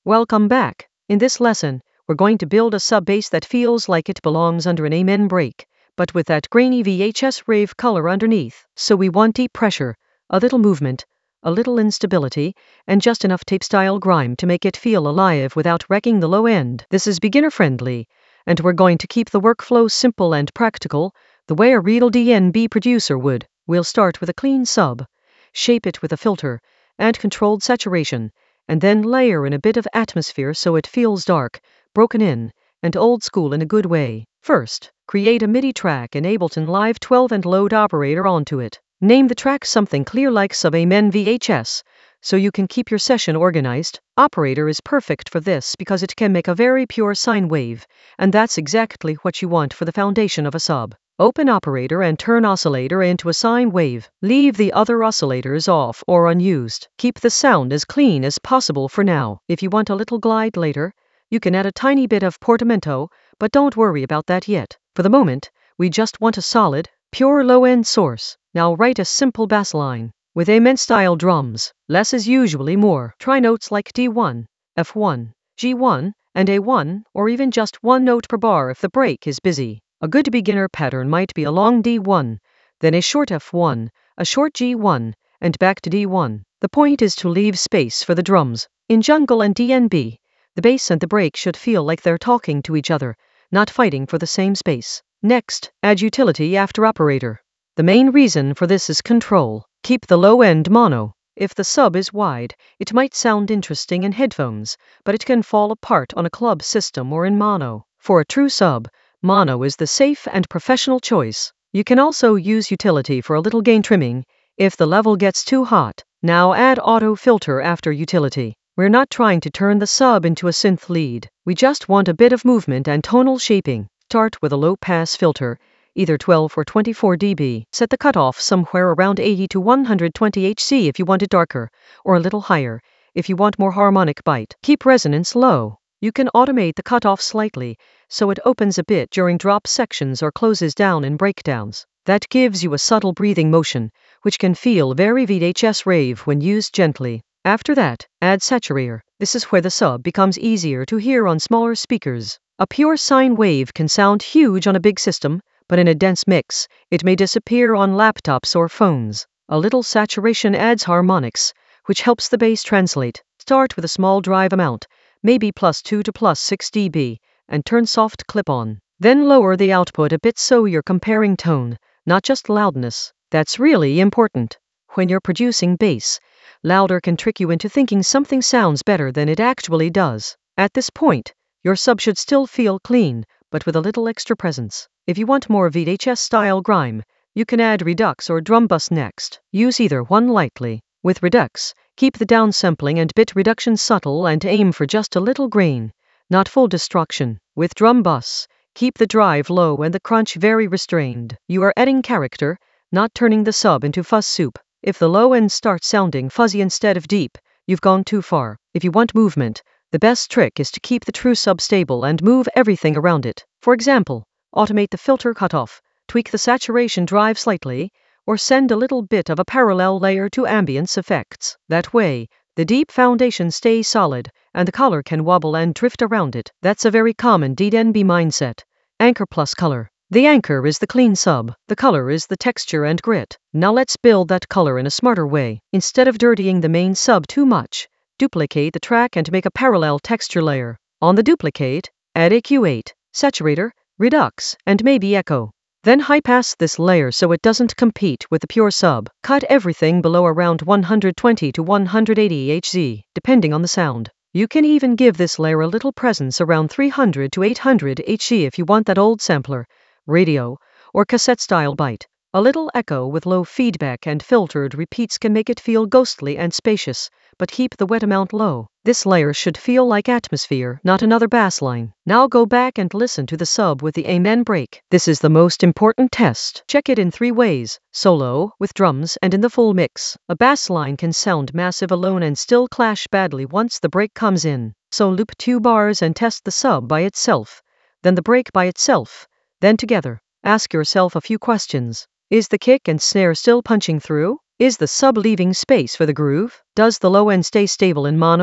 Welcome back. In this lesson, we're going to build a sub bass that feels like it belongs under an Amen break, but with that grainy VHS rave color underneath. So we want deep pressure, a little movement, a little instability, and just enough tape-style grime to make it feel alive without wrecking the low end. This is beginner-friendly, and we're going to keep the workflow simple and practical, the way a real DnB producer would. We'll start with a clean sub, shape it with a filter, and controlled saturation, and then layer in a bit of atmosphere so it feels dark, broken in, and old school in a good way. First, create a MIDI track in Ableton Live 12 and load Operator onto it. Name the track something clear like Sub Amen VHS, so you can keep your session organized. Operator is perfect for this because it can make a very pure sine wave, and that's exactly what you want for the foundation of a sub. Open Operator and turn Oscillator into a sine wave. Leave the other oscillators off or unused. Keep the sound as clean as possible for now. If you want a little glide later, you can add a tiny bit of portamento, but don't worry about that yet. For the moment, we just want a solid, pure low-end source. Now write a simple bass line. With Amen-style drums, less is usually more. Try notes like D1, F1, G1, and A1, or even just one note per bar if the break is busy. A good beginner pattern might be a long D1, then a short F1, a short G1, and back to D1. The point is to leave space for the drums. In jungle and DnB, the bass and the break should feel like they're talking to each other, not fighting for the same space. Next, add utility after operator. The main reason for this is control. Keep the low end mono. If the sub is wide, it might sound interesting in headphones, but it can fall apart on a club system or in mono. For a true sub, mono is the safe and professional choice. You can also use utility for a little gain trimming if the level gets too hot. Now add auto filter after utility. We're not trying to turn the sub into a synth lead. We just want a bit of movement and tonal shaping. Start with a low pass filter, either 12 or 24 dB. Set the cutoff somewhere around 80 to 120 Hz if you want it darker, or a little higher if you want more harmonic bite. Keep resonance low. You can automate the cutoff slightly, so it opens a bit during drop sections or closes down in breakdowns. That gives you a subtle breathing motion, which can feel very VHS rave when used gently. After that, add saturator. This is where the sub becomes easier to hear on smaller speakers. A pure sine wave can sound huge on a big system, but in a dense mix, it may disappear on laptops or phones. A little saturation adds harmonics, which helps the bass translate. Start with a small drive amount, maybe +2 to +6 dB, and turn soft clip on. Then lower the output a bit so you're comparing tone, not just loudness. That's really important. When you're producing bass, louder can trick you into thinking something sounds better than it actually does. At this point, your sub should still feel clean, but with a little extra presence. If you want more VHS-style grime, you can add Redux or Drum Bus next. Use either one lightly. With Redux, keep the downsampling and bit reduction subtle and aim for just a little grain, not full destruction. With Drum Bus, keep the drive low and the crunch very restrained. You are adding character, not turning the sub into fuzz soup. If the low end starts sounding fuzzy instead of deep, you've gone too far. If you want movement, the best trick is to keep the true sub stable and move everything around it. For example, automate the filter cutoff, tweak the saturation drive slightly, or send a little bit of a parallel layer to ambience effects. That way, the deep foundation stays solid, and the color can wobble and drift around it. That's a very common DnB mindset. Anchor plus color. The anchor is the clean sub. The color is the texture and grit. Now let's build that color in a smarter way. Instead of dirtying the main sub too much, duplicate the track and make a parallel texture layer. On the duplicate, add EQ8, saturator, Redux, and maybe echo. Then high-pass this layer so it doesn't compete with the pure sub. Cut everything below around 120 to 180 Hz, depending on the sound. You can even give this layer a little presence around 300 to 800 Hz if you want that old sampler, radio, or cassette-style bite. A little echo with low feedback and filtered repeats can make it feel ghostly and spacious, but keep the wet amount low. This layer should feel like atmosphere, not another bass line. Now go back and listen to the sub with the Amen break. This is the most important test. Check it in 3 ways: solo, with drums, and in the full mix. A bass line can sound massive alone and still clash badly once the break comes in. So loop 2 bars and test the sub by itself, then the break by itself, then together. Ask yourself a few questions. Is the kick and snare still punching through? Is the sub leaving space for the groove? Does the low end stay stable in mono?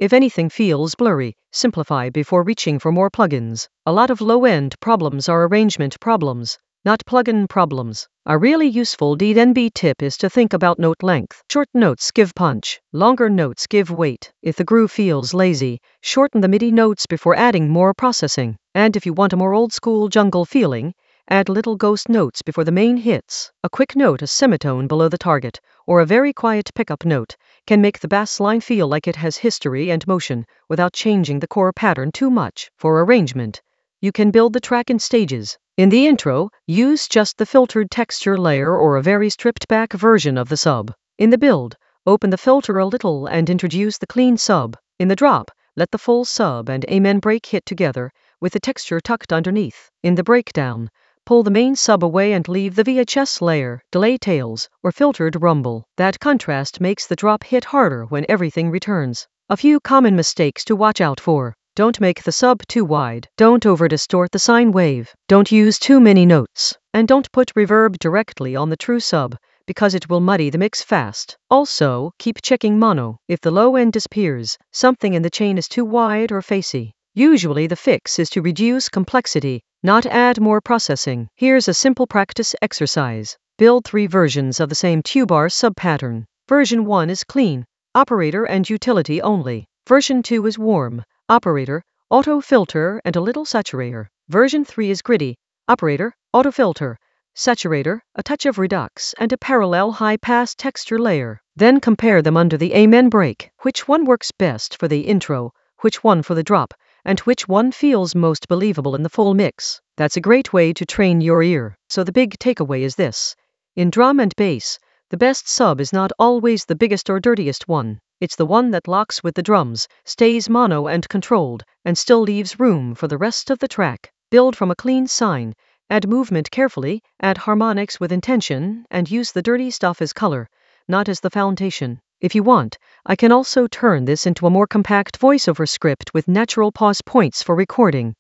If anything feels blurry, simplify before reaching for more plugins. A lot of low-end problems are arrangement problems, not plugin problems. A really useful DNB tip is to think about note length. Short notes give punch, longer notes give weight. If the groove feels lazy, shorten the MIDI notes before adding more processing. And if you want a more old-school jungle feeling, add little ghost notes before the main hits. A quick note, a semitone below the target, or a very quiet pickup note can make the bass line feel like it has history and motion without changing the core pattern too much. For arrangement, you can build the track in stages. In the intro, use just the filtered texture layer or a very stripped back version of the sub. In the build, open the filter a little and introduce the clean sub. In the drop, let the full sub and amen break hit together with the texture tucked underneath. In the breakdown, pull the main sub away and leave the VHS layer, delay tails, or filtered rumble. That contrast makes the drop hit harder when everything returns. A few common mistakes to watch out for. Don't make the sub too wide. Don't over-distort the sine wave. Don't use too many notes. And don't put reverb directly on the true sub, because it will muddy the mix fast. Also, keep checking mono. If the low end disappears, something in the chain is too wide or facey. Usually the fix is to reduce complexity, not add more processing. Here's a simple practice exercise. Build 3 versions of the same tubar sub pattern. Version 1 is clean, operator and utility only. Version 2 is warm, operator, auto filter and a little saturator. Version 3 is gritty, operator, auto filter, saturator, a touch of redux and a parallel high pass texture layer. Then compare them under the amen break. Which one works best for the intro, which one for the drop, and which one feels most believable in the full mix. That's a great way to train your ear. So the big takeaway is this. In drum and bass, the best sub is not always the biggest or dirtiest one. It's the one that locks with the drums, stays mono and controlled, and still leaves room for the rest of the track. Build from a clean sine, add movement carefully, add harmonics with intention, and use the dirty stuff as color, not as the foundation. If you want, I can also turn this into a more compact voiceover script with natural pause points for recording.